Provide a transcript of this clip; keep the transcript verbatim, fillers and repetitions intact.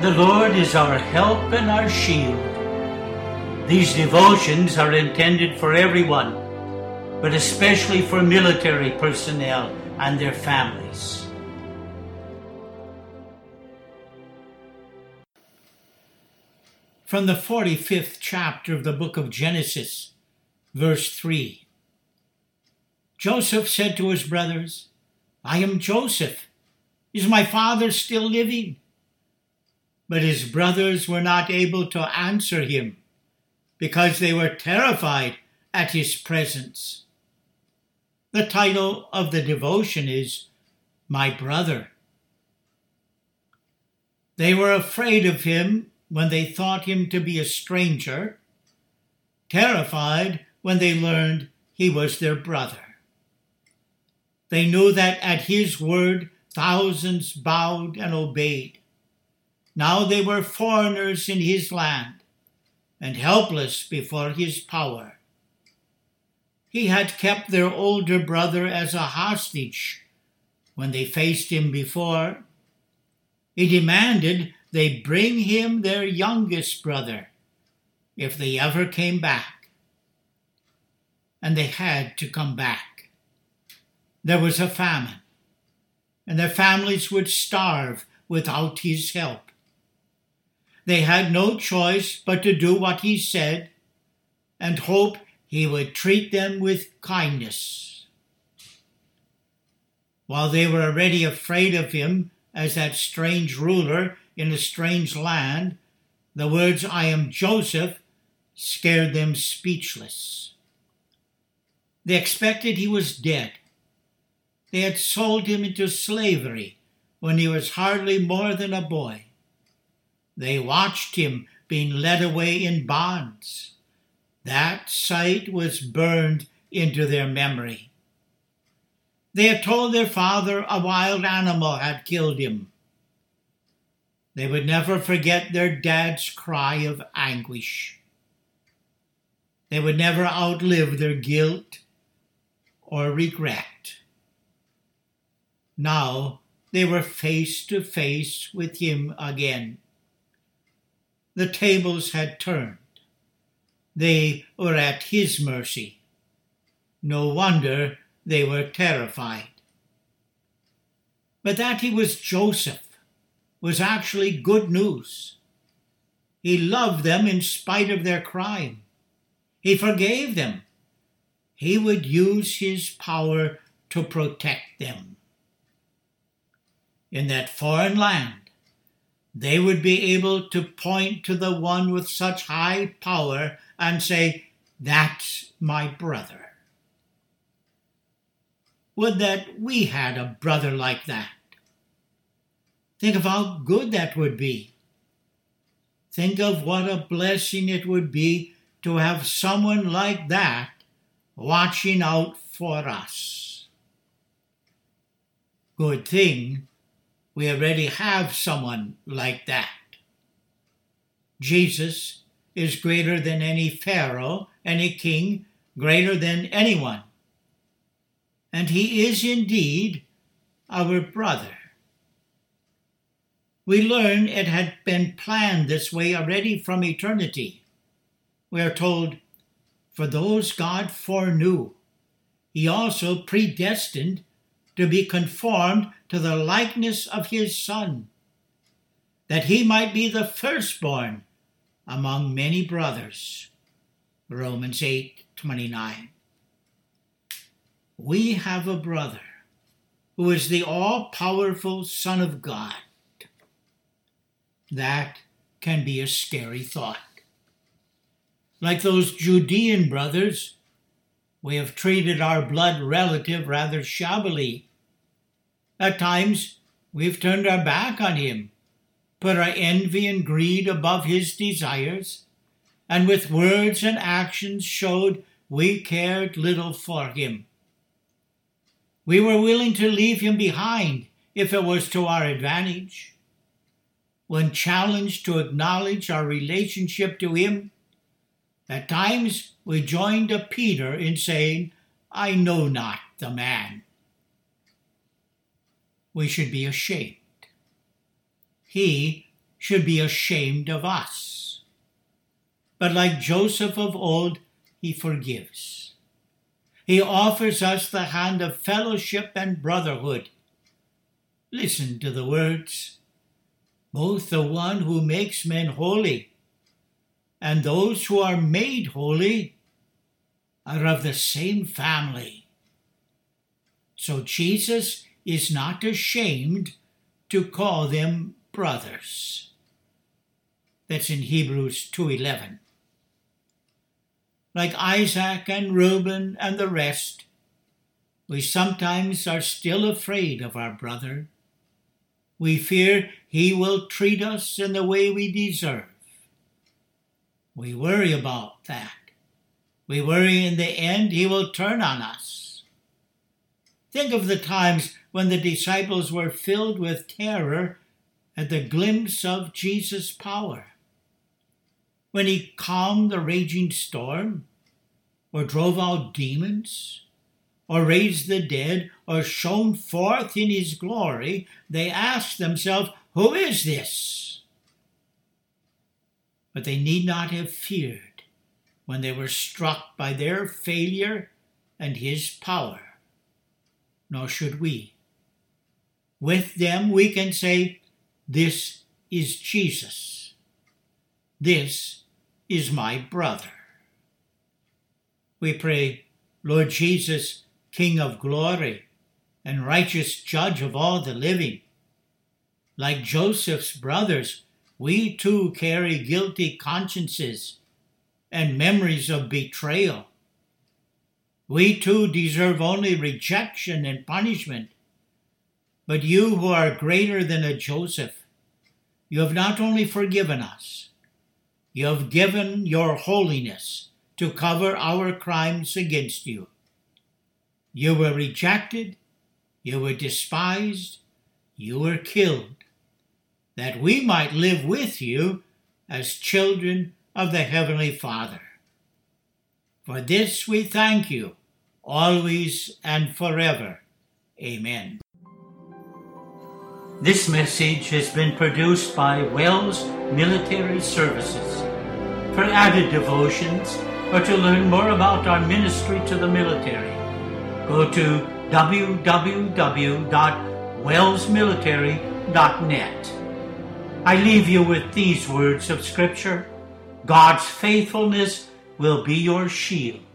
The Lord is our help and our shield. These devotions are intended for everyone, but especially for military personnel and their families. From the forty-fifth chapter of the book of Genesis, verse three. Joseph said to his brothers, "I am Joseph. Is my father still living?" But his brothers were not able to answer him, because they were terrified at his presence. The title of the devotion is My Brother. They were afraid of him when they thought him to be a stranger, terrified when they learned he was their brother. They knew that at his word thousands bowed and obeyed. Now they were foreigners in his land and helpless before his power. He had kept their older brother as a hostage when they faced him before. He demanded they bring him their youngest brother if they ever came back. And they had to come back. There was a famine, and their families would starve without his help. They had no choice but to do what he said and hope he would treat them with kindness. While they were already afraid of him as that strange ruler in a strange land, the words, "I am Joseph," scared them speechless. They expected he was dead. They had sold him into slavery when he was hardly more than a boy. They watched him being led away in bonds. That sight was burned into their memory. They had told their father a wild animal had killed him. They would never forget their dad's cry of anguish. They would never outlive their guilt or regret. Now they were face to face with him again. The tables had turned. They were at his mercy. No wonder they were terrified. But that he was Joseph was actually good news. He loved them in spite of their crime. He forgave them. He would use his power to protect them. In that foreign land, they would be able to point to the one with such high power and say, "That's my brother." Would that we had a brother like that. Think of how good that would be. Think of what a blessing it would be to have someone like that watching out for us. Good thing we already have someone like that. Jesus is greater than any pharaoh, any king, greater than anyone. And he is indeed our brother. We learn it had been planned this way already from eternity. We are told, "For those God foreknew, he also predestined to be conformed to the likeness of his Son, that he might be the firstborn among many brothers." Romans eight twenty-nine. We have a brother who is the all-powerful Son of God. That can be a scary thought. Like those Judean brothers, we have treated our blood relative rather shabbily. At times, we've turned our back on him, put our envy and greed above his desires, and with words and actions showed we cared little for him. We were willing to leave him behind if it was to our advantage. When challenged to acknowledge our relationship to him, at times we joined a Peter in saying, "I know not the man." We should be ashamed. He should be ashamed of us. But like Joseph of old, he forgives. He offers us the hand of fellowship and brotherhood. Listen to the words. Both the one who makes men holy and those who are made holy are of the same family. So Jesus is not ashamed to call them brothers. That's in Hebrews two eleven. Like Isaac and Reuben and the rest, we sometimes are still afraid of our brother. We fear he will treat us in the way we deserve. We worry about that. We worry in the end he will turn on us. Think of the times when the disciples were filled with terror at the glimpse of Jesus' power. When he calmed the raging storm, or drove out demons, or raised the dead, or shone forth in his glory, they asked themselves, "Who is this?" But they need not have feared when they were struck by their failure and his power. Nor should we. With them we can say, "This is Jesus. This is my brother." We pray, Lord Jesus, King of glory and righteous judge of all the living. Like Joseph's brothers, we too carry guilty consciences and memories of betrayal. We too deserve only rejection and punishment. But you who are greater than a Joseph, you have not only forgiven us, you have given your holiness to cover our crimes against you. You were rejected, you were despised, you were killed, that we might live with you as children of the Heavenly Father. For this we thank you, always and forever. Amen. This message has been produced by Wells Military Services. For added devotions, or to learn more about our ministry to the military, go to w w w dot wells military dot net. I leave you with these words of Scripture. God's faithfulness will be your shield.